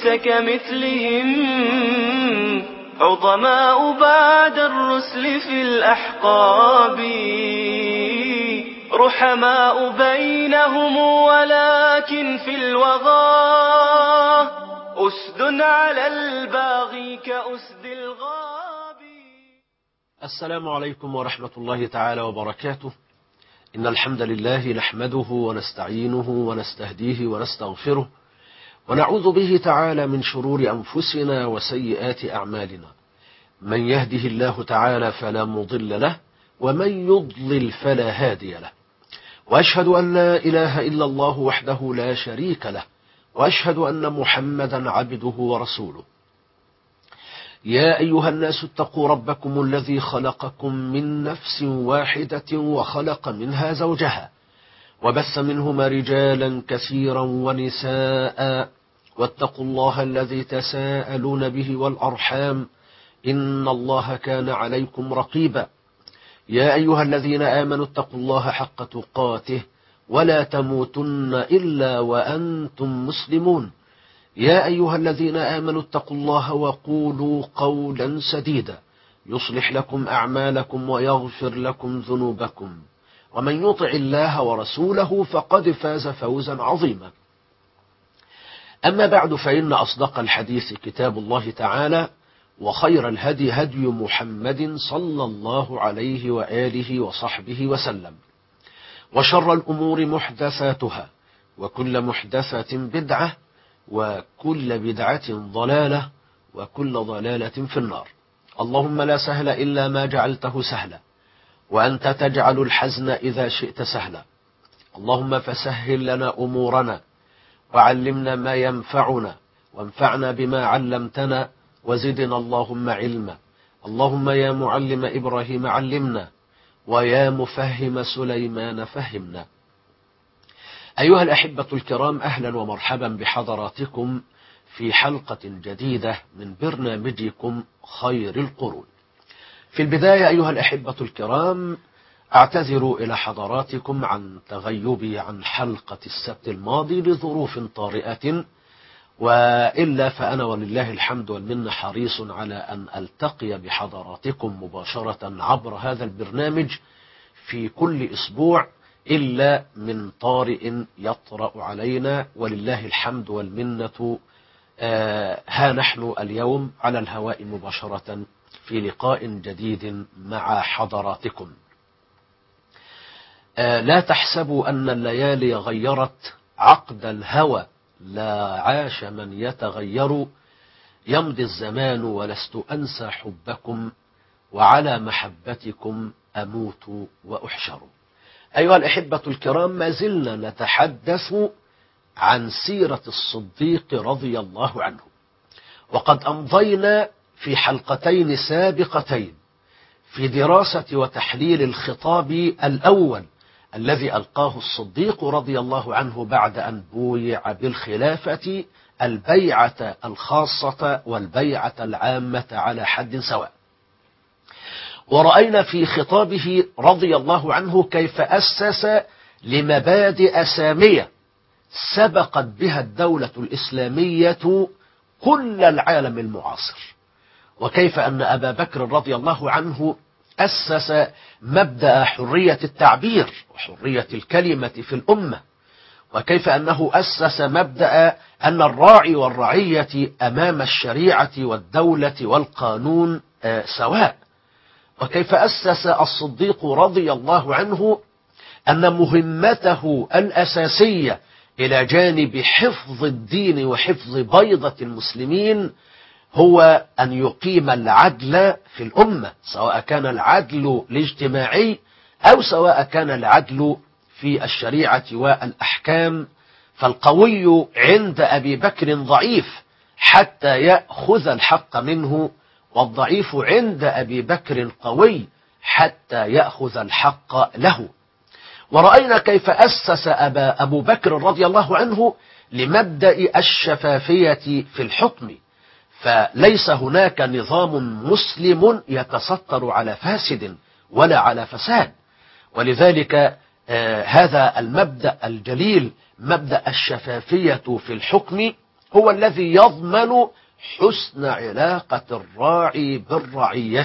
ليس كمثلهم عظماء بعد الرسل في الأحقاب رحماء بينهم ولكن في الوغى أسد على الباغي كأسد الغاب. السلام عليكم ورحمة الله تعالى وبركاته. إن الحمد لله نحمده ونستعينه ونستهديه ونستغفره ونعوذ به تعالى من شرور أنفسنا وسيئات أعمالنا. من يهده الله تعالى فلا مضل له ومن يضلل فلا هادي له، وأشهد أن لا إله إلا الله وحده لا شريك له، وأشهد أن محمدا عبده ورسوله. يا أيها الناس اتقوا ربكم الذي خلقكم من نفس واحدة وخلق منها زوجها وبث منهما رجالا كثيرا ونساء، واتقوا الله الذي تساءلون به والأرحام إن الله كان عليكم رقيبا. يا أيها الذين آمنوا اتقوا الله حق تقاته ولا تموتن إلا وأنتم مسلمون. يا أيها الذين آمنوا اتقوا الله وقولوا قولا سديدا يصلح لكم أعمالكم ويغفر لكم ذنوبكم، ومن يطع الله ورسوله فقد فاز فوزا عظيما. أما بعد، فإن أصدق الحديث كتاب الله تعالى، وخير الهدي هدي محمد صلى الله عليه وآله وصحبه وسلم، وشر الأمور محدثاتها، وكل محدثة بدعة، وكل بدعة ضلالة، وكل ضلالة في النار. اللهم لا سهل إلا ما جعلته سهلا، وأنت تجعل الحزن إذا شئت سهلا. اللهم فسهل لنا أمورنا، وعلمنا ما ينفعنا، وانفعنا بما علمتنا، وزدنا اللهم علما. اللهم يا معلم إبراهيم علمنا، ويا مفهم سليمان فهمنا. أيها الأحبة الكرام، أهلا ومرحبا بحضراتكم في حلقة جديدة من برنامجكم خير القرون. في البداية أيها الأحبة الكرام، أعتذر إلى حضراتكم عن تغيبي عن حلقة السبت الماضي لظروف طارئة، وإلا فأنا ولله الحمد والمنة حريص على أن ألتقي بحضراتكم مباشرة عبر هذا البرنامج في كل أسبوع، إلا من طارئ يطرأ علينا، ولله الحمد والمنة. ها نحن اليوم على الهواء مباشرة في لقاء جديد مع حضراتكم. لا تحسبوا أن الليالي غيرت عقد الهوى، لا عاش من يتغير، يمضي الزمان ولست أنسى حبكم، وعلى محبتكم أموت وأحشر. أيها الأحبة الكرام، ما زلنا نتحدث عن سيرة الصديق رضي الله عنه، وقد أمضينا في حلقتين سابقتين في دراسة وتحليل الخطاب الأول الذي ألقاه الصديق رضي الله عنه بعد أن بويع بالخلافة، البيعة الخاصة والبيعة العامة على حد سواء. ورأينا في خطابه رضي الله عنه كيف أسس لمبادئ سامية سبقت بها الدولة الإسلامية كل العالم المعاصر، وكيف أن أبا بكر رضي الله عنه أسس مبدأ حرية التعبير وحرية الكلمة في الأمة، وكيف أنه أسس مبدأ أن الراعي والرعية أمام الشريعة والدولة والقانون سواء، وكيف أسس الصديق رضي الله عنه أن مهمته الأساسية إلى جانب حفظ الدين وحفظ بيضة المسلمين هو أن يقيم العدل في الأمة، سواء كان العدل الاجتماعي أو سواء كان العدل في الشريعة والأحكام. فالقوي عند أبي بكر ضعيف حتى يأخذ الحق منه، والضعيف عند أبي بكر قوي حتى يأخذ الحق له. ورأينا كيف أسس أبو بكر رضي الله عنه لمبدأ الشفافية في الحكم، فليس هناك نظام مسلم يتستر على فاسد ولا على فساد. ولذلك هذا المبدأ الجليل، مبدأ الشفافية في الحكم، هو الذي يضمن حسن علاقة الراعي بالرعية،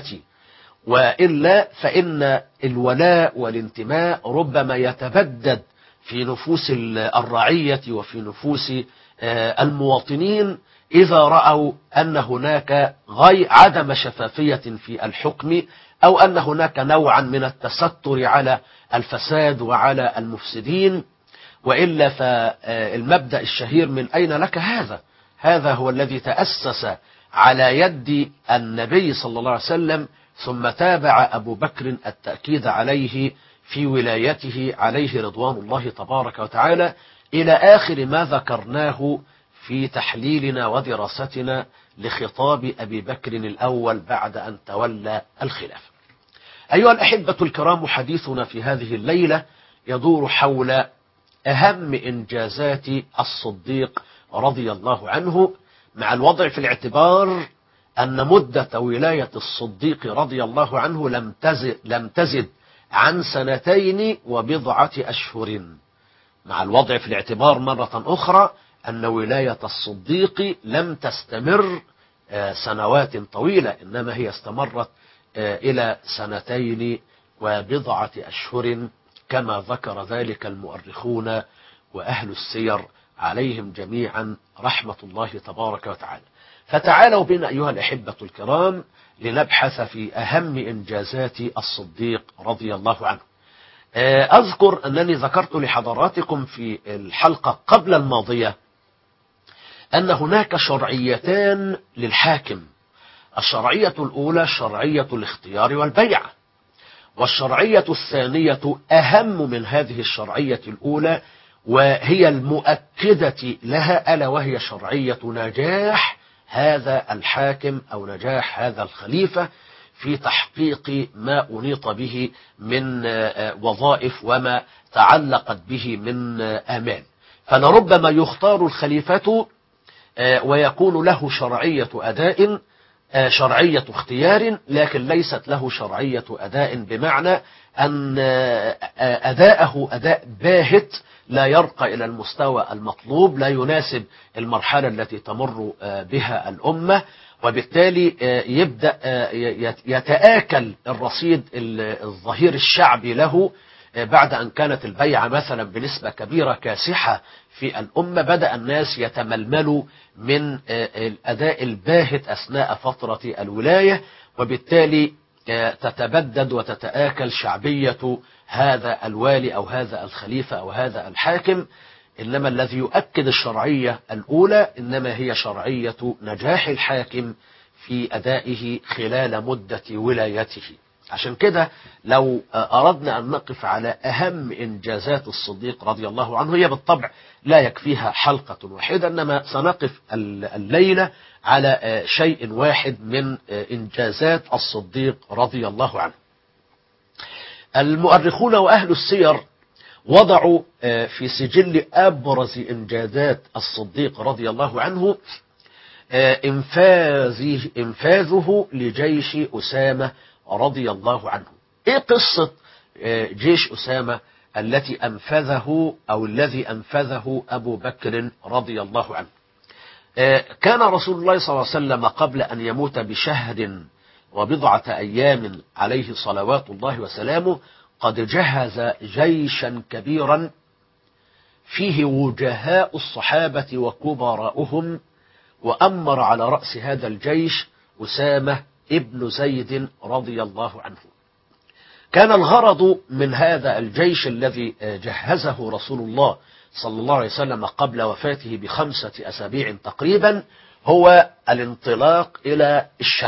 وإلا فإن الولاء والانتماء ربما يتبدد في نفوس الرعية وفي نفوس المواطنين إذا رأوا أن هناك عدم شفافية في الحكم، أو أن هناك نوعا من التستر على الفساد وعلى المفسدين. وإلا فالمبدأ الشهير من أين لك هذا هو الذي تأسس على يد النبي صلى الله عليه وسلم، ثم تابع أبو بكر التأكيد عليه في ولايته عليه رضوان الله تبارك وتعالى، إلى آخر ما ذكرناه في تحليلنا ودراستنا لخطاب أبي بكر الأول بعد أن تولى الخلافة. أيها الأحبة الكرام، حديثنا في هذه الليلة يدور حول أهم إنجازات الصديق رضي الله عنه، مع الوضع في الاعتبار أن مدة ولاية الصديق رضي الله عنه لم تزد عن 2 وبضعة أشهر. مع الوضع في الاعتبار مرة أخرى أن ولاية الصديق لم تستمر سنوات طويلة، إنما هي استمرت إلى 2 وبضعة أشهر، كما ذكر ذلك المؤرخون وأهل السير عليهم جميعا رحمة الله تبارك وتعالى. فتعالوا بنا أيها الأحبة الكرام لنبحث في أهم إنجازات الصديق رضي الله عنه. أذكر أنني ذكرت لحضراتكم في الحلقة قبل الماضية أن هناك شرعيتان للحاكم. الشرعية الأولى شرعية الاختيار والبيعة، والشرعية الثانية أهم من هذه الشرعية الأولى وهي المؤكدة لها، ألا وهي شرعية نجاح هذا الحاكم أو نجاح هذا الخليفة في تحقيق ما أنيط به من وظائف وما تعلقت به من آمال. فلربما يختار الخليفة ويكون له شرعية اختيار، لكن ليست له شرعية أداء، بمعنى أن أداءه أداء باهت لا يرقى إلى المستوى المطلوب، لا يناسب المرحلة التي تمر بها الأمة، وبالتالي يبدأ يتآكل الرصيد الظهير الشعبي له بعد أن كانت البيعة مثلا بنسبة كبيرة كاسحة في الأمة. بدأ الناس يتململوا من الأداء الباهت أثناء فترة الولاية، وبالتالي تتبدد وتتآكل شعبية هذا الوالي أو هذا الخليفة أو هذا الحاكم. إنما الذي يؤكد الشرعية الأولى إنما هي شرعية نجاح الحاكم في أدائه خلال مدة ولايته. عشان كده لو أردنا أن نقف على أهم إنجازات الصديق رضي الله عنه، هي بالطبع لا يكفيها حلقة واحدة، إنما سنقف الليلة على شيء واحد من إنجازات الصديق رضي الله عنه. المؤرخون وأهل السير وضعوا في سجل أبرز إنجازات الصديق رضي الله عنه إنفاذه لجيش أسامة رضي الله عنه. إيه قصة جيش أسامة التي أنفذه أو الذي أنفذه أبو بكر رضي الله عنه؟ كان رسول الله صلى الله عليه وسلم قبل أن يموت بشهر وبضعة أيام عليه صلوات الله وسلامه قد جهز جيشا كبيرا فيه وجهاء الصحابة وكبراؤهم، وأمر على رأس هذا الجيش أسامة ابن زيد رضي الله عنه. كان الغرض من هذا الجيش الذي جهزه رسول الله صلى الله عليه وسلم قبل وفاته ب5 أسابيع تقريبا هو الانطلاق إلى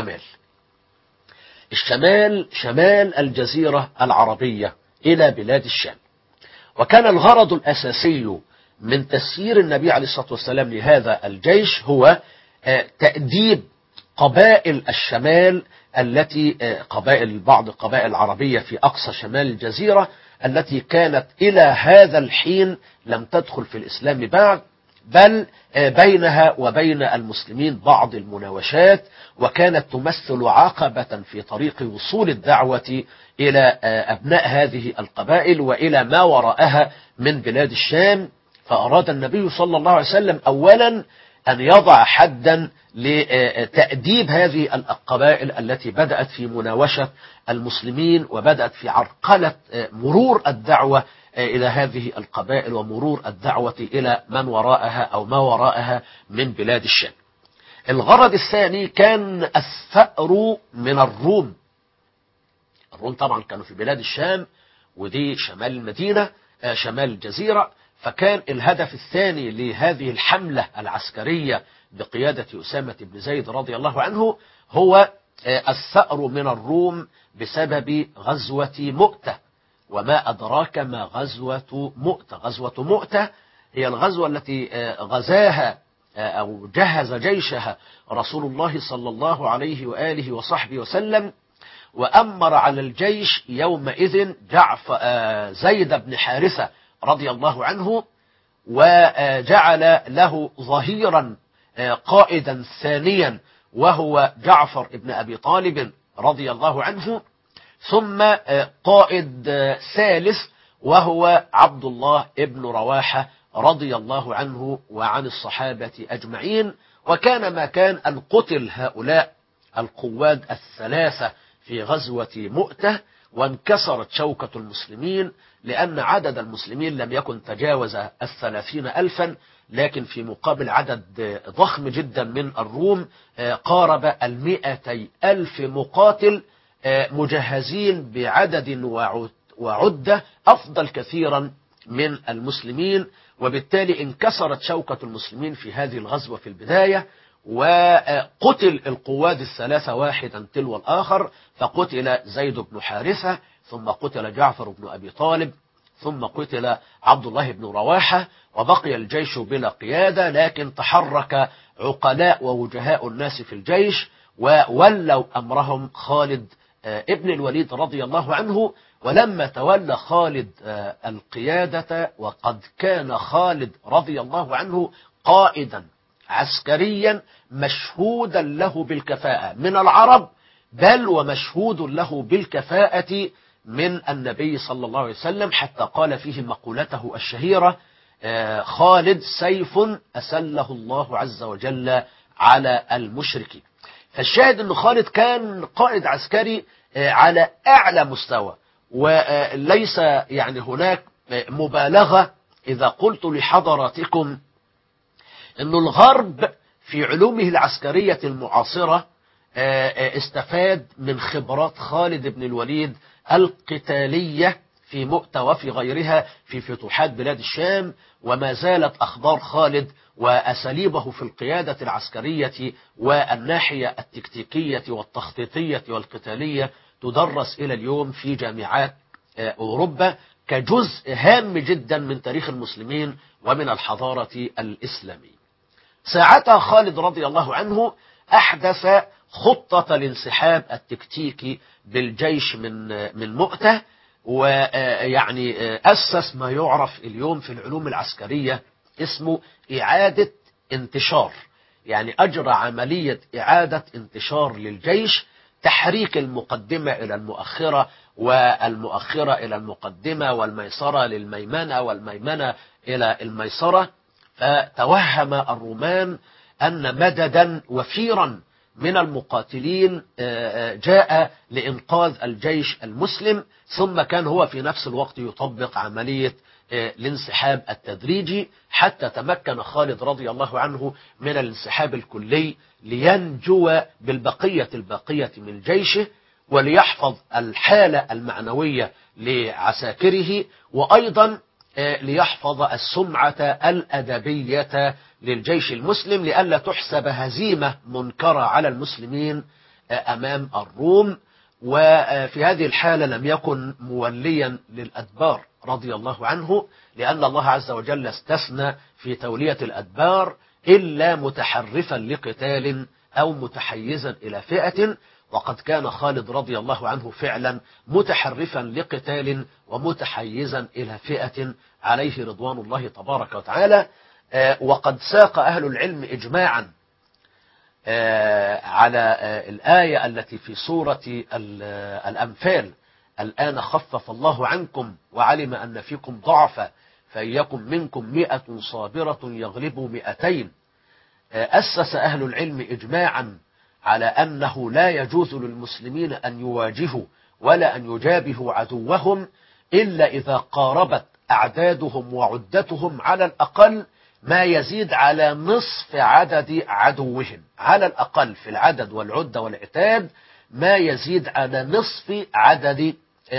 شمال الجزيرة العربية إلى بلاد الشام. وكان الغرض الأساسي من تسيير النبي عليه الصلاة والسلام لهذا الجيش هو تأديب قبائل الشمال التي بعض قبائل العربية في أقصى شمال الجزيرة التي كانت إلى هذا الحين لم تدخل في الإسلام بعد، بل بينها وبين المسلمين بعض المناوشات، وكانت تمثل عقبة في طريق وصول الدعوة إلى أبناء هذه القبائل وإلى ما وراءها من بلاد الشام. فأراد النبي صلى الله عليه وسلم أولا أن يضع حدا لتأديب هذه القبائل التي بدأت في مناوشة المسلمين وبدأت في عرقلة مرور الدعوة إلى هذه القبائل ومرور الدعوة إلى من وراءها أو ما وراءها من بلاد الشام. الغرض الثاني كان الثأر من الروم. الروم طبعا كانوا في بلاد الشام، ودي شمال المدينة، شمال الجزيرة. فكان الهدف الثاني لهذه الحملة العسكرية بقيادة أسامة بن زيد رضي الله عنه هو الثأر من الروم بسبب غزوة مؤتة. وما أدراك ما غزوة مؤتة؟ غزوة مؤتة هي الغزوة التي غزاها أو جهز جيشها رسول الله صلى الله عليه وآله وصحبه وسلم، وأمر على الجيش يومئذ زيد بن حارثة رضي الله عنه، وجعل له ظهيرا قائدا ثانيا وهو جعفر بن أبي طالب رضي الله عنه، ثم قائد ثالث وهو عبد الله بن رواحة رضي الله عنه وعن الصحابة أجمعين. وكان ما كان أن قتل هؤلاء القواد الثلاثة في غزوة مؤتة، وانكسرت شوكة المسلمين، لأن عدد المسلمين لم يكن تجاوز 30,000، لكن في مقابل عدد ضخم جدا من الروم قارب 200,000 مقاتل مجهزين بعدد وعدة أفضل كثيرا من المسلمين. وبالتالي انكسرت شوكة المسلمين في هذه الغزوة في البداية، وقتل القواد الثلاثة واحدا تلو الآخر. فقتل زيد بن حارثة، ثم قتل جعفر بن أبي طالب، ثم قتل عبد الله بن رواحة، وبقي الجيش بلا قيادة. لكن تحرك عقلاء ووجهاء الناس في الجيش وولوا أمرهم خالد ابن الوليد رضي الله عنه. ولما تولى خالد القيادة، وقد كان خالد رضي الله عنه قائدا عسكريا مشهودا له بالكفاءة من العرب، بل ومشهود له بالكفاءة من النبي صلى الله عليه وسلم، حتى قال فيه مقولته الشهيرة: خالد سيف أسله الله عز وجل على المشركين. فالشاهد أن خالد كان قائد عسكري على أعلى مستوى، وليس يعني هناك مبالغة إذا قلت لحضراتكم أن الغرب في علومه العسكرية المعاصرة استفاد من خبرات خالد بن الوليد القتالية في مؤتة وفي غيرها في فتوحات بلاد الشام. وما زالت أخبار خالد وأساليبه في القيادة العسكرية والناحية التكتيكية والتخطيطية والقتالية تدرس إلى اليوم في جامعات أوروبا كجزء هام جدا من تاريخ المسلمين ومن الحضارة الإسلامية. ساعتها خالد رضي الله عنه أحدث خطة الانسحاب التكتيكي بالجيش من مؤتة، ويعني أسس ما يعرف اليوم في العلوم العسكرية اسمه إعادة انتشار. يعني أجرى عملية إعادة انتشار للجيش، تحريك المقدمة إلى المؤخرة، والمؤخرة إلى المقدمة، والميسرة للميمنة، والميمنة إلى الميسرة. فتوهم الرومان أن مددا وفيرا من المقاتلين جاء لإنقاذ الجيش المسلم، ثم كان هو في نفس الوقت يطبق عملية الانسحاب التدريجي، حتى تمكن خالد رضي الله عنه من الانسحاب الكلي لينجو بالبقية الباقية من جيشه، وليحفظ الحالة المعنوية لعساكره، وأيضا ليحفظ السمعة الأدبية للجيش المسلم، لئلا تحسب هزيمة منكرة على المسلمين أمام الروم. وفي هذه الحالة لم يكن موليا للأدبار رضي الله عنه، لأن الله عز وجل استثنى في تولية الأدبار إلا متحرفا لقتال أو متحيزا إلى فئة. وقد كان خالد رضي الله عنه فعلا متحرفا لقتال ومتحيزا إلى فئة عليه رضوان الله تبارك وتعالى. وقد ساق أهل العلم إجماعا على الآية التي في سورة الأنفال: الآن خفف الله عنكم وعلم أن فيكم ضعفا فإن يكن منكم 100 صابرة يغلبوا 200. أسس أهل العلم إجماعا على أنه لا يجوز للمسلمين أن يواجهوا ولا أن يجابهوا عدوهم إلا إذا قاربت أعدادهم وعدتهم على الأقل ما يزيد على نصف عدد عدوهم، على الأقل في العدد والعدة والعتاد ما يزيد على نصف عدد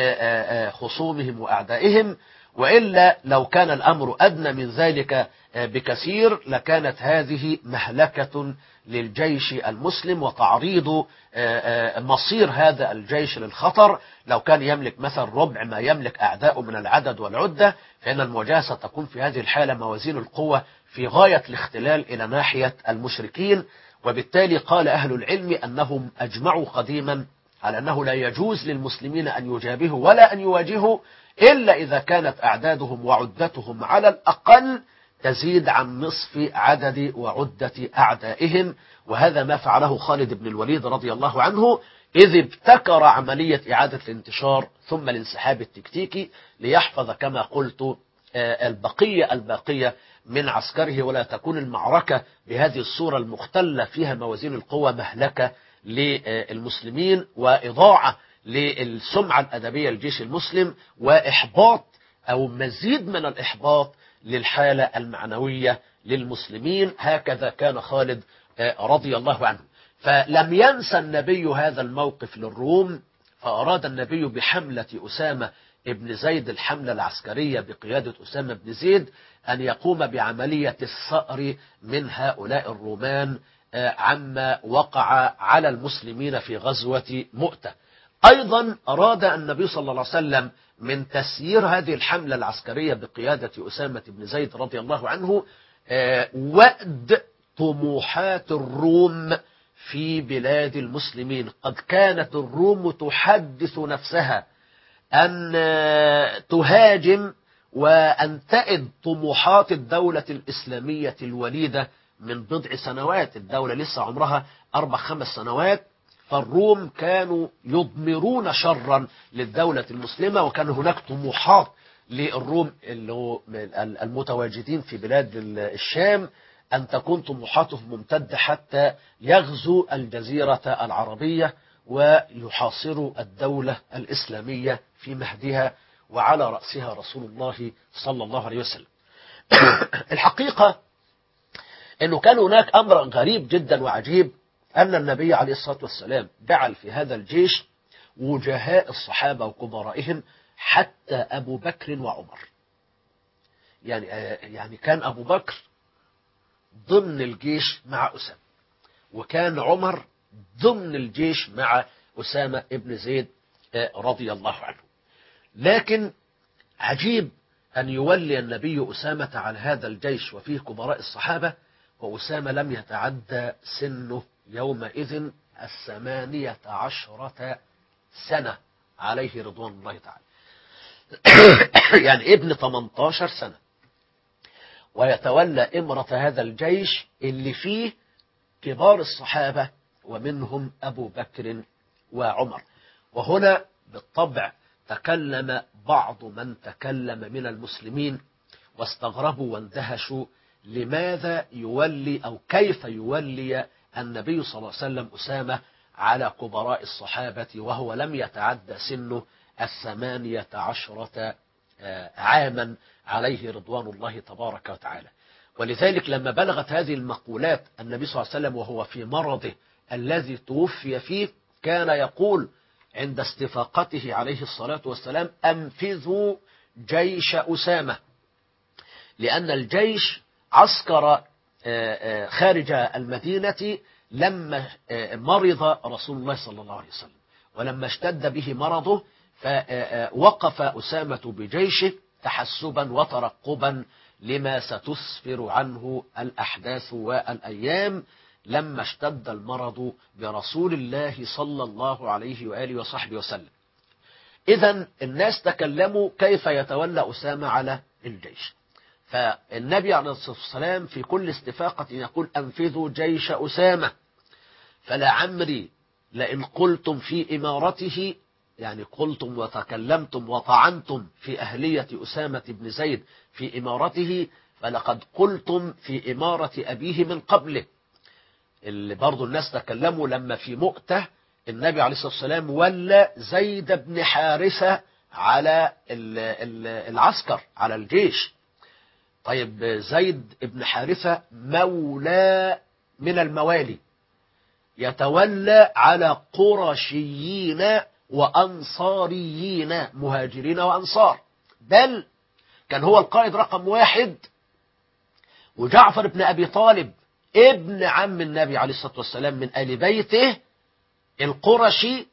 خصومهم وأعدائهم، وإلا لو كان الأمر أدنى من ذلك بكثير لكانت هذه مهلكة للجيش المسلم وتعريض مصير هذا الجيش للخطر. لو كان يملك مثلا ربع ما يملك أعداؤه من العدد والعدة، فإن المواجهة ستكون في هذه الحالة موازين القوة في غاية الاختلال إلى ناحية المشركين. وبالتالي قال أهل العلم أنهم أجمعوا قديما على أنه لا يجوز للمسلمين أن يجابهوا ولا أن يواجهوا إلا إذا كانت أعدادهم وعدتهم على الأقل تزيد عن نصف عدد وعدة أعدائهم. وهذا ما فعله خالد بن الوليد رضي الله عنه، إذ ابتكر عملية إعادة الانتشار ثم الانسحاب التكتيكي ليحفظ كما قلت الباقية من عسكره، ولا تكون المعركة بهذه الصورة المختلة فيها موازين القوى مهلكة للمسلمين وإضاعة للسمعة الأدبية للجيش المسلم وإحباط أو مزيد من الإحباط للحالة المعنوية للمسلمين. هكذا كان خالد رضي الله عنه. فلم ينسى النبي هذا الموقف للروم، فأراد النبي بحملة أسامة ابن زيد الحملة العسكرية بقيادة أسامة بن زيد أن يقوم بعملية الثأر من هؤلاء الرومان عما وقع على المسلمين في غزوة مؤتة. أيضا أراد النبي صلى الله عليه وسلم من تسيير هذه الحملة العسكرية بقيادة أسامة بن زيد رضي الله عنه وأد طموحات الروم في بلاد المسلمين. قد كانت الروم تحدث نفسها أن تهاجم وأن تئد طموحات الدولة الإسلامية الوليدة من بضع سنوات. الدولة لسه عمرها 4-5 سنوات، فالروم كانوا يضمرون شرا للدولة المسلمة، وكان هناك طموحات للروم المتواجدين في بلاد الشام أن تكون طموحاتهم ممتدة حتى يغزو الجزيرة العربية ويحاصروا الدولة الإسلامية في مهدها وعلى رأسها رسول الله صلى الله عليه وسلم. الحقيقة أنه كان هناك أمر غريب جدا وعجيب، أن النبي عليه الصلاة والسلام جعل في هذا الجيش وجهاء الصحابة وكبرائهم حتى أبو بكر وعمر. يعني كان أبو بكر ضمن الجيش مع أسامة، وكان عمر ضمن الجيش مع أسامة ابن زيد رضي الله عنه. لكن عجيب أن يولي النبي أسامة على هذا الجيش وفيه كبراء الصحابة، وأسامة لم يتعدى سنه يومئذ 18 سنة عليه رضوان الله تعالى. يعني ابن 18 سنة ويتولى إمرة هذا الجيش اللي فيه كبار الصحابة ومنهم أبو بكر وعمر. وهنا بالطبع تكلم بعض من تكلم من المسلمين واستغربوا واندهشوا لماذا يولي أو كيف يولي النبي صلى الله عليه وسلم أسامة على كبراء الصحابة وهو لم يتعدى سنه 18 عاما عليه رضوان الله تبارك وتعالى. ولذلك لما بلغت هذه المقولات النبي صلى الله عليه وسلم وهو في مرضه الذي توفي فيه كان يقول عند استفاقته عليه الصلاة والسلام: أنفذوا جيش أسامة، لأن الجيش عسكر خارج المدينة لما مرض رسول الله صلى الله عليه وسلم، ولما اشتد به مرضه فوقف أسامة بجيشه تحسبا وترقبا لما ستسفر عنه الأحداث والأيام لما اشتد المرض برسول الله صلى الله عليه وآله وصحبه وسلم. إذن الناس تكلموا كيف يتولى أسامة على الجيش، فالنبي عليه الصلاة والسلام في كل استفاقة يقول: أنفذوا جيش أسامة، فلعمري لئن قلتم في إمارته، يعني قلتم وتكلمتم وطعنتم في أهلية أسامة بن زيد في إمارته، فلقد قلتم في إمارة أبيه من قبله، اللي برضو الناس تكلموا لما في مؤتة النبي عليه الصلاة والسلام ولى زيد بن حارثة على العسكر، على الجيش. طيب زيد بن حارثة مولى من الموالي، يتولى على قرشيين وأنصاريين، مهاجرين وأنصار، بل كان هو القائد رقم 1. وجعفر بن أبي طالب ابن عم النبي عليه الصلاة والسلام من آل بيته، القرشي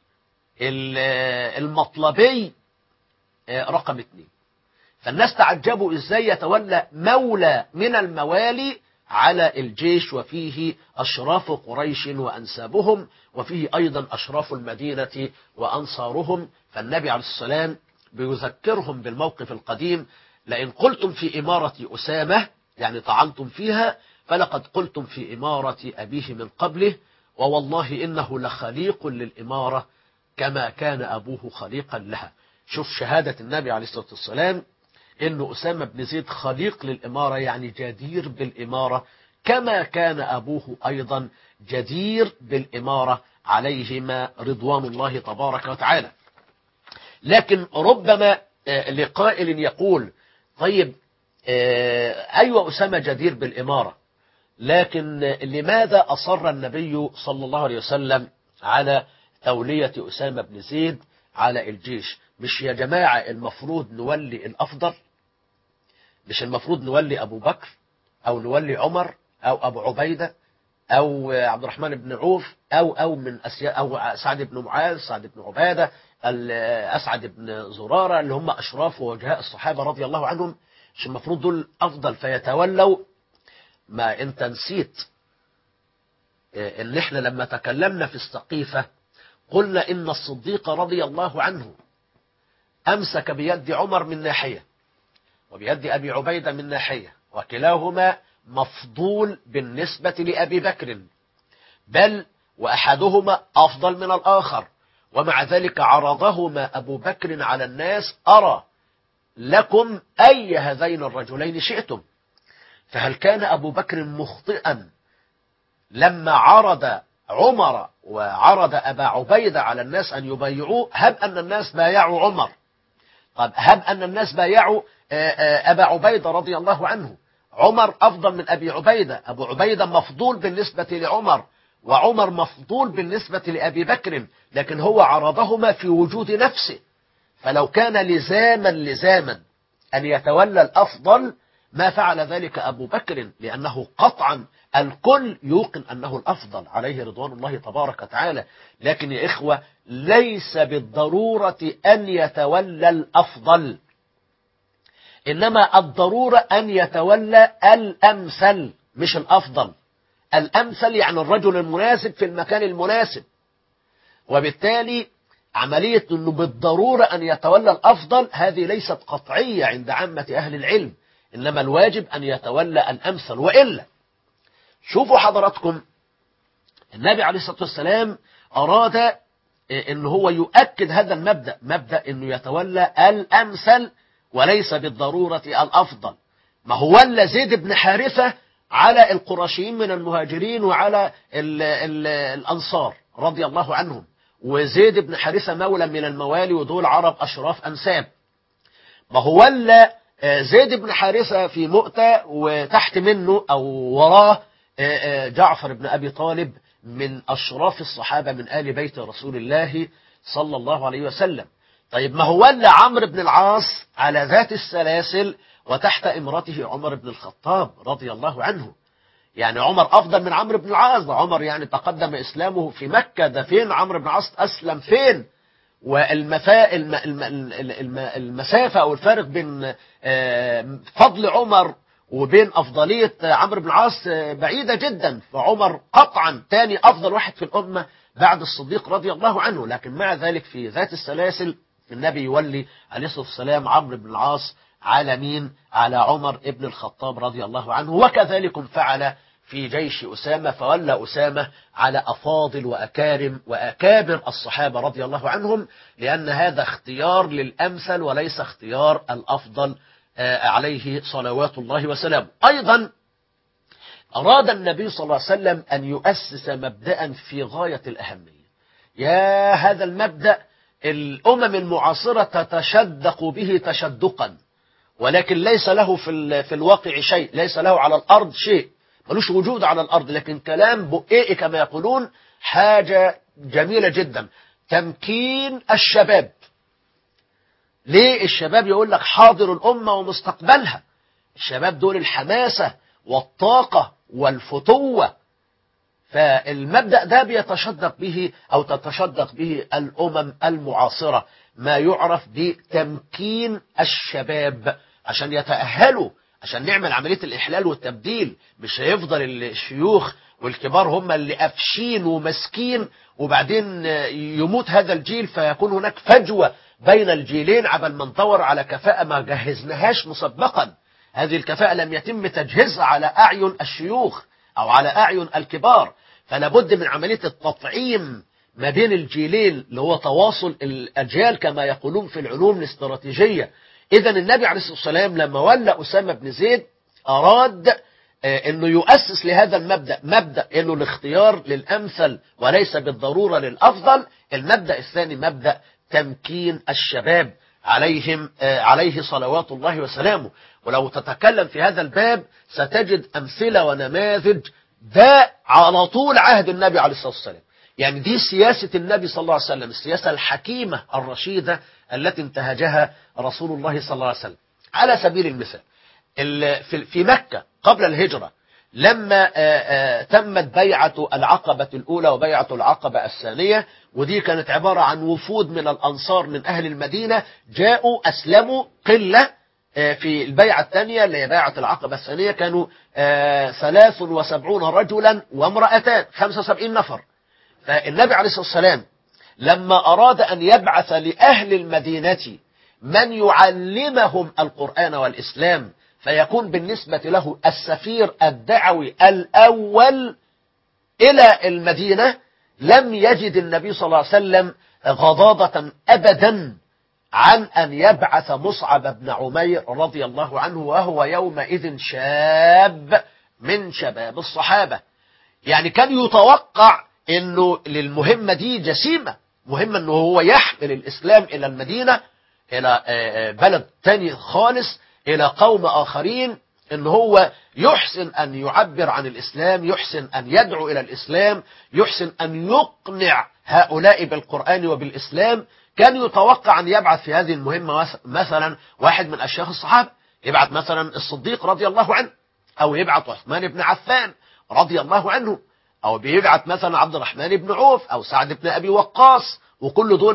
المطلبي رقم 2. فالناس تعجبوا ازاي يتولى مولى من الموالي على الجيش، وفيه أشراف قريش وأنسابهم، وفيه أيضا أشراف المدينة وأنصارهم. فالنبي عليه الصلاة والسلام بيذكرهم بالموقف القديم: لئن قلتم في إمارة أسامة، يعني طعنتم فيها، فلقد قلتم في إمارة أبيه من قبله، ووالله إنه لخليق للإمارة كما كان أبوه خليقا لها. شوف شهادة النبي عليه الصلاة والسلام إن أسامة بن زيد خليق للإمارة، يعني جدير بالإمارة كما كان أبوه أيضا جدير بالإمارة، عليهما رضوان الله تبارك وتعالى. لكن ربما لقائل يقول: طيب أيوة أسامة جدير بالإمارة، لكن لماذا أصر النبي صلى الله عليه وسلم على تولية أسامة بن زيد على الجيش؟ مش يا جماعة المفروض نولي الأفضل؟ مش المفروض نولي أبو بكر أو نولي عمر أو أبو عبيدة أو عبد الرحمن بن عوف أو من أو سعد بن معاذ، سعد بن عبادة، أسعد بن زرارة، اللي هم أشراف ووجهاء الصحابة رضي الله عنهم؟ مش المفروض دول أفضل فيتولوا؟ ما أنت نسيت إن إحنا لما تكلمنا في السقيفة قلنا إن الصديق رضي الله عنه أمسك بيد عمر من ناحية وبيد أبي عبيدة من ناحية، وكلاهما مفضول بالنسبة لأبي بكر، بل وأحدهما أفضل من الآخر، ومع ذلك عرضهما أبو بكر على الناس: أرى لكم أي هذين الرجلين شئتم. فهل كان أبو بكر مخطئا لما عرض عمر وعرض أبا عبيدة على الناس أن يبايعوه؟ هب أن الناس بايعوا عمر، طب هب أن الناس بايعوا أبا عبيدة رضي الله عنه، عمر أفضل من أبي عبيدة، أبو عبيدة مفضول بالنسبة لعمر، وعمر مفضول بالنسبة لأبي بكر، لكن هو عرضهما في وجود نفسه. فلو كان لزاما أن يتولى الأفضل ما فعل ذلك أبو بكر، لأنه قطعا الكل يوقن أنه الأفضل، عليه رضوان الله تبارك وتعالى. لكن يا إخوة، ليس بالضرورة أن يتولى الأفضل، إنما الضرورة أن يتولى الأمثل مش الأفضل. الأمثل يعني الرجل المناسب في المكان المناسب، وبالتالي عملية أنه بالضرورة أن يتولى الأفضل هذه ليست قطعية عند عامة أهل العلم، إنما الواجب أن يتولى الأمثل. وإلا شوفوا حضراتكم، النبي عليه الصلاة والسلام أراد أن هو يؤكد هذا المبدأ، مبدأ أنه يتولى الأمثل وليس بالضرورة الأفضل. ما هو ولا زيد بن حارثة على القرشيين من المهاجرين وعلى الأنصار رضي الله عنهم، وزيد بن حارثة مولى من الموالي، ودول عرب أشراف أنساب. ما هو ولا زيد بن حارثة في مؤتة، وتحت منه أو وراه جعفر بن أبي طالب من أشراف الصحابة من آل بيت رسول الله صلى الله عليه وسلم. طيب ما هو ولا عمرو بن العاص على ذات السلاسل وتحت إمرته عمر بن الخطاب رضي الله عنه؟ يعني عمر أفضل من عمرو بن العاص، وعمر يعني تقدم إسلامه في مكة، ده فين عمرو بن العاص أسلم فين؟ والمسافة أو الفارق بين فضل عمر وبين أفضلية عمرو بن العاص بعيدة جدا، فعمر قطعا تاني أفضل واحد في الأمة بعد الصديق رضي الله عنه. لكن مع ذلك في ذات السلاسل النبي يولي عليه الصلاة والسلام عمرو بن العاص على مين؟ على عمر ابن الخطاب رضي الله عنه. وكذلك فعل في جيش أسامة، فولى أسامة على أفاضل وأكارم وأكابر الصحابة رضي الله عنهم، لأن هذا اختيار للأمثل وليس اختيار الأفضل عليه صلوات الله وسلامه. أيضا أراد النبي صلى الله عليه وسلم أن يؤسس مبدأ في غاية الأهمية. يا هذا المبدأ الأمم المعاصرة تتشدق به تشدقا، ولكن ليس له في الواقع شيء، ليس له على الأرض شيء، ملوش وجود على الأرض، لكن كلام بقئي كما يقولون، حاجة جميلة جدا. تمكين الشباب. ليه الشباب؟ يقول لك حاضر الأمة ومستقبلها. الشباب دول الحماسة والطاقة والفتوة، فالمبدأ ده بيتشدق به أو تتشدق به الأمم المعاصرة، ما يعرف بتمكين الشباب عشان يتأهلوا، عشان نعمل عملية الإحلال والتبديل. مش هيفضل الشيوخ والكبار هم اللي قافشين ومسكين، وبعدين يموت هذا الجيل فيكون هناك فجوة بين الجيلين عبال ما ندور على كفاءة ما جهزناهاش مسبقا. هذه الكفاءة لم يتم تجهيزها على أعين الشيوخ أو على أعين الكبار، فلا بد من عملية التطعيم ما بين الجيلين، اللي هو تواصل الأجيال كما يقولون في العلوم الاستراتيجية. إذن النبي عليه الصلاة والسلام لما ولى أسامة بن زيد أراد أنه يؤسس لهذا المبدأ، مبدأ أنه الاختيار للأمثل وليس بالضرورة للأفضل. المبدأ الثاني مبدأ تمكين الشباب عليه صلوات الله وسلامه. ولو تتكلم في هذا الباب ستجد أمثلة ونماذج ده على طول عهد النبي عليه الصلاة والسلام. يعني دي سياسة النبي صلى الله عليه وسلم، السياسة الحكيمة الرشيدة التي انتهجها رسول الله صلى الله عليه وسلم. على سبيل المثال في مكة قبل الهجرة لما تمت بيعة العقبة الأولى وبيعة العقبة الثانية، ودي كانت عبارة عن وفود من الأنصار من أهل المدينة جاءوا أسلموا قلة. في البيعة الثانية اللي هي بيعة العقبة الثانية كانوا 73 رجلا وامرأتان، 75 نفر. فالنبي عليه الصلاة والسلام لما أراد أن يبعث لأهل المدينة من يعلمهم القرآن والإسلام فيكون بالنسبة له السفير الدعوي الأول إلى المدينة، لم يجد النبي صلى الله عليه وسلم غضاضة أبدا عن أن يبعث مصعب بن عمير رضي الله عنه، وهو يومئذ شاب من شباب الصحابة. يعني كان يتوقع أنه للمهمة دي جسيمة، مهمة أنه هو يحمل الإسلام إلى المدينة، إلى بلد تاني خالص، إلى قوم آخرين، أن هو يحسن أن يعبر عن الإسلام، يحسن أن يدعو إلى الإسلام، يحسن أن يقنع هؤلاء بالقرآن وبالإسلام. كان يتوقع أن يبعث في هذه المهمة مثلا واحد من أشياخ الصحابة، يبعث مثلا الصديق رضي الله عنه، أو يبعث عثمان بن عفان رضي الله عنه، أو بيبعث مثلا عبد الرحمن بن عوف أو سعد بن أبي وقاص، وكل دول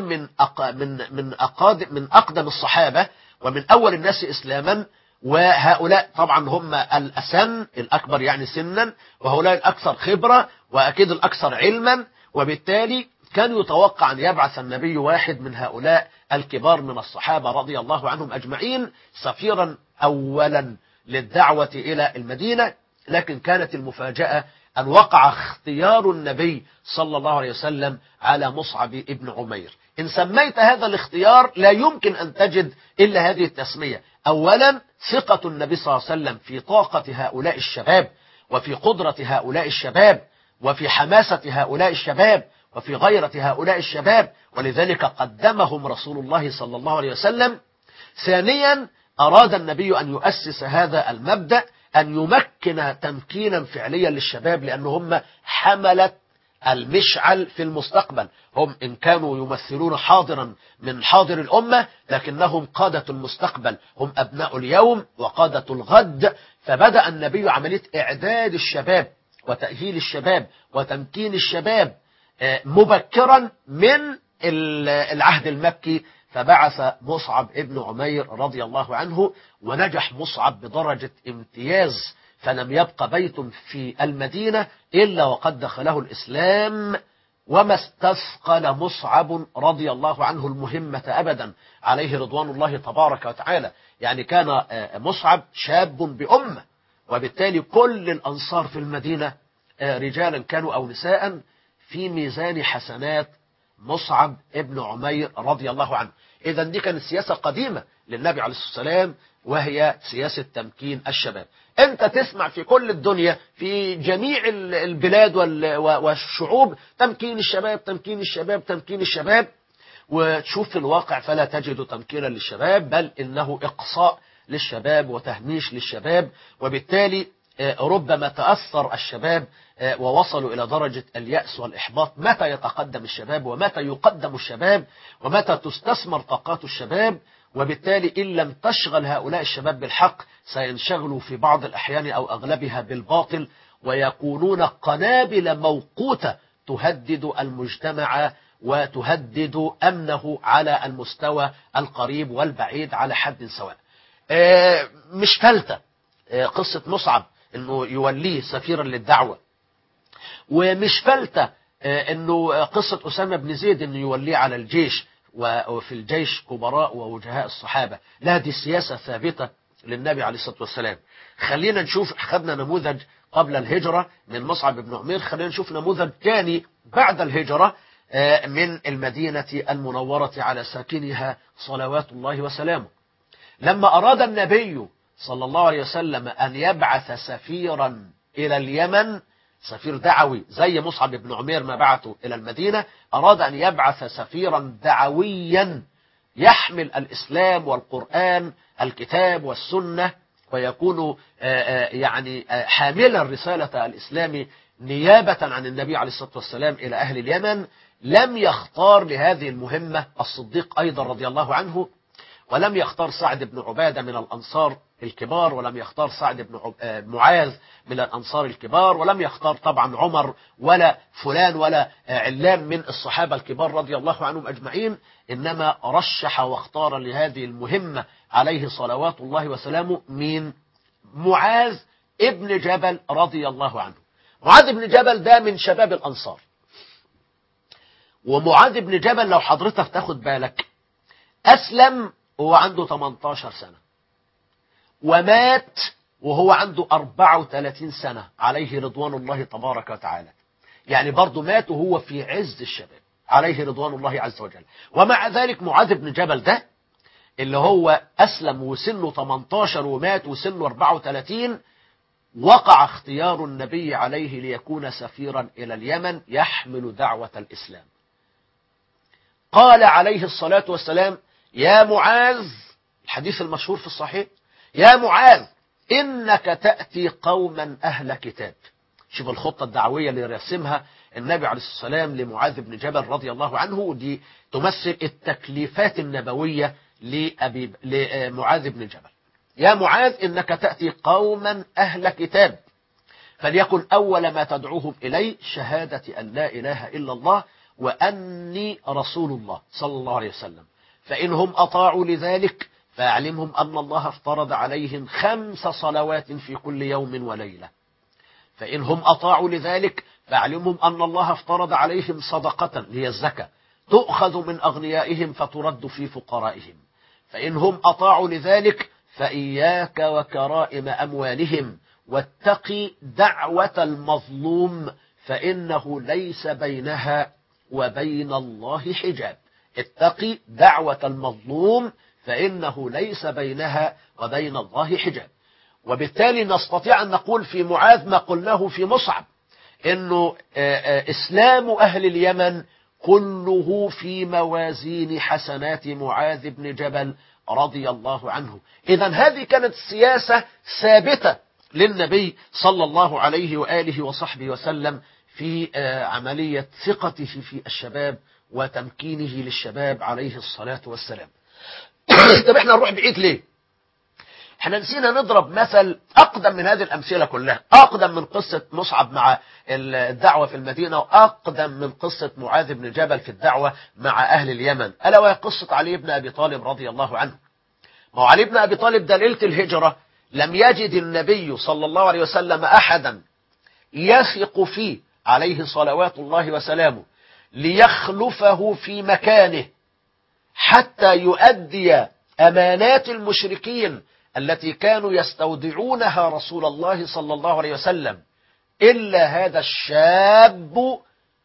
من أقدم الصحابة ومن أول الناس إسلاما. وهؤلاء طبعا هم الأسن الأكبر يعني سنا، وهؤلاء الأكثر خبرة وأكيد الأكثر علما، وبالتالي كان يتوقع أن يبعث النبي واحد من هؤلاء الكبار من الصحابة رضي الله عنهم أجمعين سفيرا أولا للدعوة إلى المدينة. لكن كانت المفاجأة أن وقع اختيار النبي صلى الله عليه وسلم على مصعب ابن عمير. إن سميت هذا الاختيار لا يمكن أن تجد إلا هذه التسمية. أولا ثقة النبي صلى الله عليه وسلم في طاقة هؤلاء الشباب، وفي قدرة هؤلاء الشباب، وفي حماسة هؤلاء الشباب، وفي غيرة هؤلاء الشباب، ولذلك قدمهم رسول الله صلى الله عليه وسلم. ثانيا أراد النبي أن يؤسس هذا المبدأ، أن يمكن تمكينا فعليا للشباب، لأنهم حملة المشعل في المستقبل. هم إن كانوا يمثلون حاضرا من حاضر الأمة، لكنهم قادة المستقبل، هم أبناء اليوم وقادة الغد. فبدأ النبي عملية إعداد الشباب وتأهيل الشباب وتمكين الشباب مبكرا من العهد المكي، فبعث مصعب ابن عمير رضي الله عنه، ونجح مصعب بدرجة امتياز، فلم يبق بيت في المدينة إلا وقد دخله الإسلام، وما استثقل مصعب رضي الله عنه المهمة أبدا عليه رضوان الله تبارك وتعالى. يعني كان مصعب شاب بأمة، وبالتالي كل الأنصار في المدينة رجالا كانوا أو نساء في ميزان حسنات مصعب ابن عمير رضي الله عنه. إذا دي كانت سياسة قديمة للنبي عليه الصلاة والسلام، وهي سياسة تمكين الشباب. أنت تسمع في كل الدنيا في جميع البلاد والشعوب تمكين الشباب تمكين الشباب تمكين الشباب، وتشوف في الواقع فلا تجد تمكينا للشباب، بل إنه إقصاء للشباب وتهميش للشباب. وبالتالي ربما تأثر الشباب ووصلوا إلى درجة اليأس والإحباط. متى يتقدم الشباب ومتى يقدم الشباب ومتى تستثمر طاقات الشباب؟ وبالتالي إن لم تشغل هؤلاء الشباب بالحق سينشغلوا في بعض الأحيان أو أغلبها بالباطل، ويكونون قنابل موقوتة تهدد المجتمع وتهدد أمنه على المستوى القريب والبعيد على حد سواء. مش فلتة قصة مصعب أنه يوليه سفيرا للدعوة، ومش فلتة أنه قصة أسامة بن زيد أنه يوليه على الجيش، وفي الجيش كبراء ووجهاء الصحابة. لا، دي سياسة ثابتة للنبي عليه الصلاة والسلام. خلينا نشوف، خدنا نموذج قبل الهجرة من مصعب بن عمير، خلينا نشوف نموذج ثاني بعد الهجرة من المدينة المنورة على ساكنها صلوات الله وسلامه. لما أراد النبي صلى الله عليه وسلم أن يبعث سفيرا إلى اليمن، سفير دعوي زي مصعب بن عمير ما بعثه إلى المدينة، أراد أن يبعث سفيرا دعويا يحمل الإسلام والقرآن الكتاب والسنة، ويكون يعني حاملا رسالة الإسلام نيابة عن النبي عليه الصلاة والسلام إلى أهل اليمن. لم يختار لهذه المهمة الصديق أيضا رضي الله عنه، ولم يختار سعد بن عبادة من الأنصار الكبار، ولم يختار سعد بن معاذ من الأنصار الكبار، ولم يختار طبعا عمر ولا فلان ولا علام من الصحابة الكبار رضي الله عنهم أجمعين، إنما رشح واختار لهذه المهمة عليه صلوات الله وسلامه من معاذ ابن جبل رضي الله عنه. معاذ بن جبل ده من شباب الأنصار، ومعاذ بن جبل لو حضرتك تاخد بالك أسلم وهو عنده 18 سنة، ومات وهو عنده 34 سنة عليه رضوان الله تبارك وتعالى. يعني برضه مات وهو في عز الشباب عليه رضوان الله عز وجل. ومع ذلك معاذ بن جبل ده اللي هو أسلم وسنه 18 ومات وسنه 34، وقع اختيار النبي عليه ليكون سفيرا إلى اليمن يحمل دعوة الإسلام. قال عليه الصلاة والسلام: يا معاذ، الحديث المشهور في الصحيح، يا معاذ إنك تأتي قوما أهل كتاب. شوف الخطة الدعوية اللي رسمها النبي عليه الصلاة والسلام لمعاذ بن جبل رضي الله عنه، ودي تمثل التكليفات النبوية لمعاذ بن جبل. يا معاذ إنك تأتي قوما أهل كتاب، فليكن أول ما تدعوهم إليه شهادة أن لا إله إلا الله وأني رسول الله صلى الله عليه وسلم، فإنهم أطاعوا لذلك فأعلمهم أن الله افترض عليهم 5 صلوات في كل يوم وليلة. فإنهم أطاعوا لذلك فأعلمهم أن الله افترض عليهم صدقة هي الزكاة تؤخذ من أغنيائهم فترد في فقرائهم. فإنهم أطاعوا لذلك فإياك وكرائم أموالهم، واتقي دعوة المظلوم فإنه ليس بينها وبين الله حجاب. اتقي دعوة المظلوم فإنه ليس بينها وبين الله حجاب. وبالتالي نستطيع أن نقول في معاذ ما قلناه في مصعب، إنه إسلام أهل اليمن كله في موازين حسنات معاذ بن جبل رضي الله عنه. إذن هذه كانت سياسة ثابتة للنبي صلى الله عليه وآله وصحبه وسلم في عملية ثقته في الشباب وتمكينه للشباب عليه الصلاة والسلام. طب احنا نروح بعيد ليه؟ احنا نسينا نضرب مثل أقدم من هذه الأمثلة كلها، أقدم من قصة مصعب مع الدعوة في المدينة، وأقدم من قصة معاذ بن جبل في الدعوة مع أهل اليمن، ألا وهي قصة علي بن أبي طالب رضي الله عنه. ما هو علي بن أبي طالب ده ليلة الهجرة لم يجد النبي صلى الله عليه وسلم أحدا يثق فيه عليه صلوات الله وسلامه ليخلفه في مكانه حتى يؤدي أمانات المشركين التي كانوا يستودعونها رسول الله صلى الله عليه وسلم إلا هذا الشاب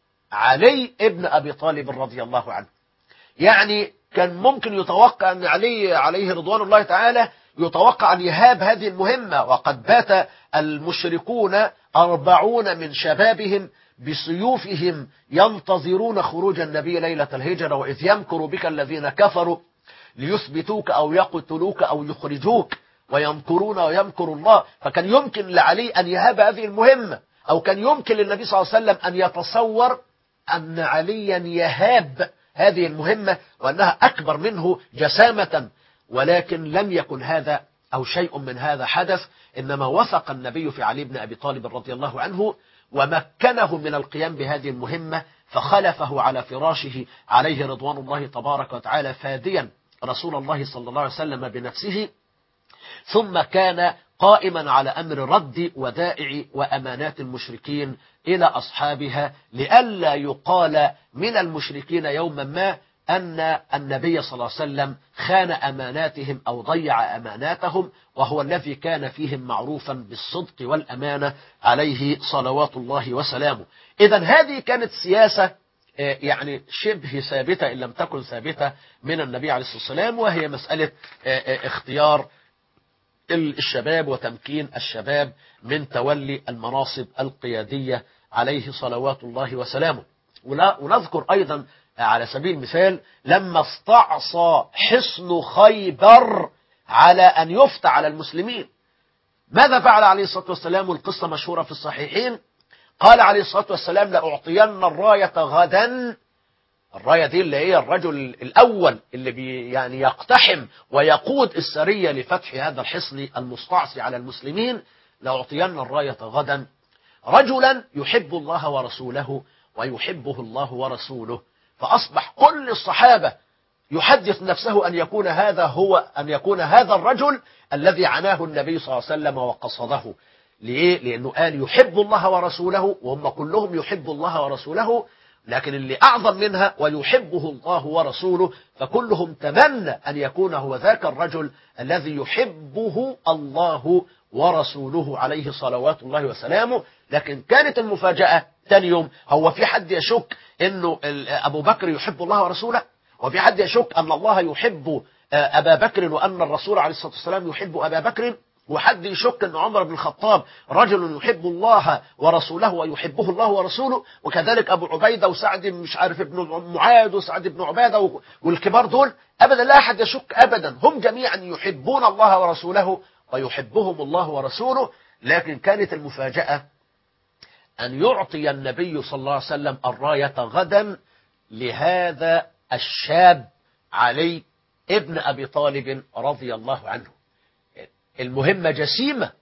علي ابن أبي طالب رضي الله عنه. يعني كان ممكن يتوقع أن علي عليه رضوان الله تعالى يتوقع أن يهاب هذه المهمة، وقد بات المشركون 40 من شبابهم بسيوفهم ينتظرون خروج النبي ليلة الهجرة، وإذ يمكر بك الذين كفروا ليثبتوك أو يقتلوك أو يخرجوك ويمكرون ويمكر الله. فكان يمكن لعلي أن يهاب هذه المهمة، أو كان يمكن للنبي صلى الله عليه وسلم أن يتصور أن عليا يهاب هذه المهمة وأنها أكبر منه جسامة، ولكن لم يكن هذا أو شيء من هذا حدث. إنما وثق النبي في علي بن أبي طالب رضي الله عنه ومكنه من القيام بهذه المهمة، فخلفه على فراشه عليه رضوان الله تبارك وتعالى فاديا رسول الله صلى الله عليه وسلم بنفسه، ثم كان قائما على أمر رد ودائع وأمانات المشركين إلى أصحابها، لئلا يقال من المشركين يوما ما أن النبي صلى الله عليه وسلم خان أماناتهم أو ضيع أماناتهم، وهو الذي كان فيهم معروفا بالصدق والأمانة عليه صلوات الله وسلامه. إذن هذه كانت سياسة يعني شبه ثابتة إن لم تكن ثابتة من النبي عليه الصلاة والسلام، وهي مسألة اختيار الشباب وتمكين الشباب من تولي المناصب القيادية عليه صلوات الله وسلامه. ونذكر أيضا على سبيل المثال لما استعصى حصن خيبر على أن يفتح على المسلمين، ماذا فعل عليه الصلاة والسلام؟ والقصة مشهورة في الصحيحين. قال عليه الصلاة والسلام: لأعطين الراية غدا. الراية دي اللي هي الرجل الأول اللي يعني يقتحم ويقود السرية لفتح هذا الحصن المستعصي على المسلمين. لأعطين الراية غدا رجلا يحب الله ورسوله ويحبه الله ورسوله. فأصبح كل الصحابة يحدث نفسه أن يكون هذا الرجل الذي عناه النبي صلى الله عليه وسلم وقصده. ليه؟ لأنه قال يحب الله ورسوله، وهم كلهم يحب الله ورسوله، لكن اللي أعظم منها ويحبه الله ورسوله، فكلهم تمنى أن يكون هو ذاك الرجل الذي يحبه الله ورسوله عليه صلوات الله وسلامه. لكن كانت المفاجأة ثاني يوم، هو في حد يشك أنه أبو بكر يحب الله ورسوله؟ وفي حد يشك أن الله يحب أبا بكر وأن الرسول عليه الصلاة والسلام يحب أبا بكر؟ وحد يشك أن عمر بن الخطاب رجل يحب الله ورسوله ويحبه الله ورسوله؟ وكذلك أبو عبيدة وسعد مش عارف ابن معاذ وسعد بن عبادة والكبار دول؟ أبدا لا أحد يشك أبدا، هم جميعا يحبون الله ورسوله ويحبهم الله ورسوله. لكن كانت المفاجأة أن يعطي النبي صلى الله عليه وسلم الراية غدا لهذا الشاب علي ابن أبي طالب رضي الله عنه. المهمة جسيمة،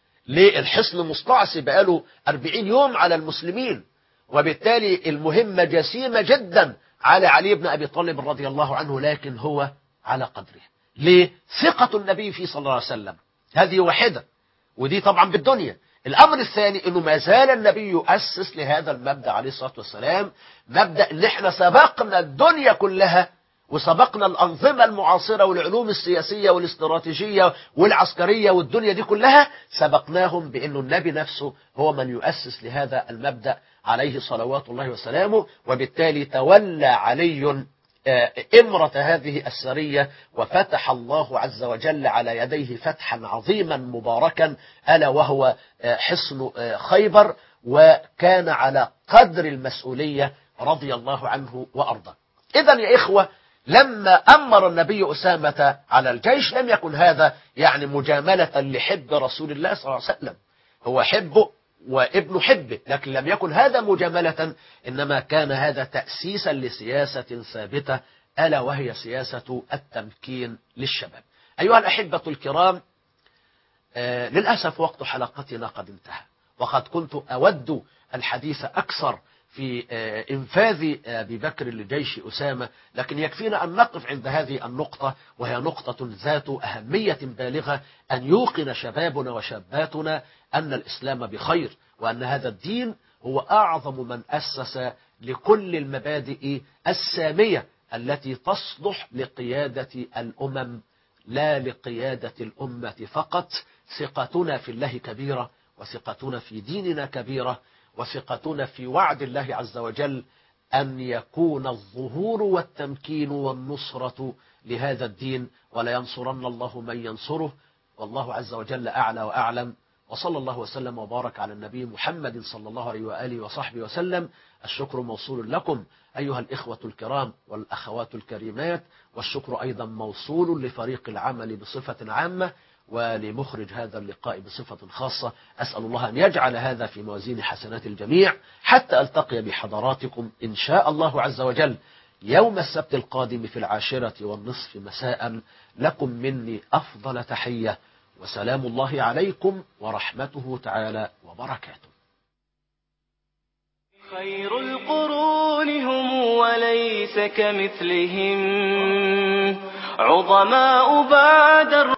للحصن مستعصي بقاله 40 يوم على المسلمين، وبالتالي المهمة جسيمة جدا على علي بن أبي طالب رضي الله عنه، لكن هو على قدره. ليه؟ ثقة النبي فيه صلى الله عليه وسلم، هذه واحدة، ودي طبعا بالدنيا. الأمر الثاني أنه ما زال النبي يؤسس لهذا المبدأ عليه الصلاة والسلام، مبدأ أن احنا سبقنا الدنيا كلها وسبقنا الأنظمة المعاصرة والعلوم السياسية والاستراتيجية والعسكرية والدنيا دي كلها، سبقناهم بأن النبي نفسه هو من يؤسس لهذا المبدأ عليه صلوات الله وسلامه. وبالتالي تولى علي إمرة هذه السرية، وفتح الله عز وجل على يديه فتحا عظيما مباركا، ألا وهو حصن خيبر، وكان على قدر المسؤولية رضي الله عنه وأرضاه. إذن يا إخوة، لما أمر النبي أسامة على الجيش لم يكن هذا يعني مجاملة لحب رسول الله صلى الله عليه وسلم، هو حبه وابن حبه، لكن لم يكن هذا مجاملة، إنما كان هذا تأسيسا لسياسة ثابتة، ألا وهي سياسة التمكين للشباب. أيها الأحبة الكرام، للأسف وقت حلقتنا قد انتهى، وقد كنت أود الحديث أكثر في إنفاذ أبي بكر لجيش أسامة، لكن يكفينا أن نقف عند هذه النقطة، وهي نقطة ذات أهمية بالغة، أن يوقن شبابنا وشاباتنا أن الإسلام بخير، وأن هذا الدين هو أعظم من أسس لكل المبادئ السامية التي تصلح لقيادة الأمم، لا لقيادة الأمة فقط. ثقتنا في الله كبيرة، وثقتنا في ديننا كبيرة، وثقتنا في وعد الله عز وجل أن يكون الظهور والتمكين والنصرة لهذا الدين، ولينصرن الله من ينصره، والله عز وجل أعلى وأعلم. وصلى الله وسلم وبارك على النبي محمد صلى الله عليه وآله وصحبه وسلم. الشكر موصول لكم أيها الإخوة الكرام والأخوات الكريمات، والشكر أيضا موصول لفريق العمل بصفة عامة، ولمخرج هذا اللقاء بصفة خاصة. أسأل الله أن يجعل هذا في موازين حسنات الجميع، حتى ألتقي بحضراتكم إن شاء الله عز وجل يوم السبت القادم في 10:30 مساء. لكم مني أفضل تحية، وسلام الله عليكم ورحمته تعالى وبركاته. خير القرون هم وليس كمثلهم عظماء بعد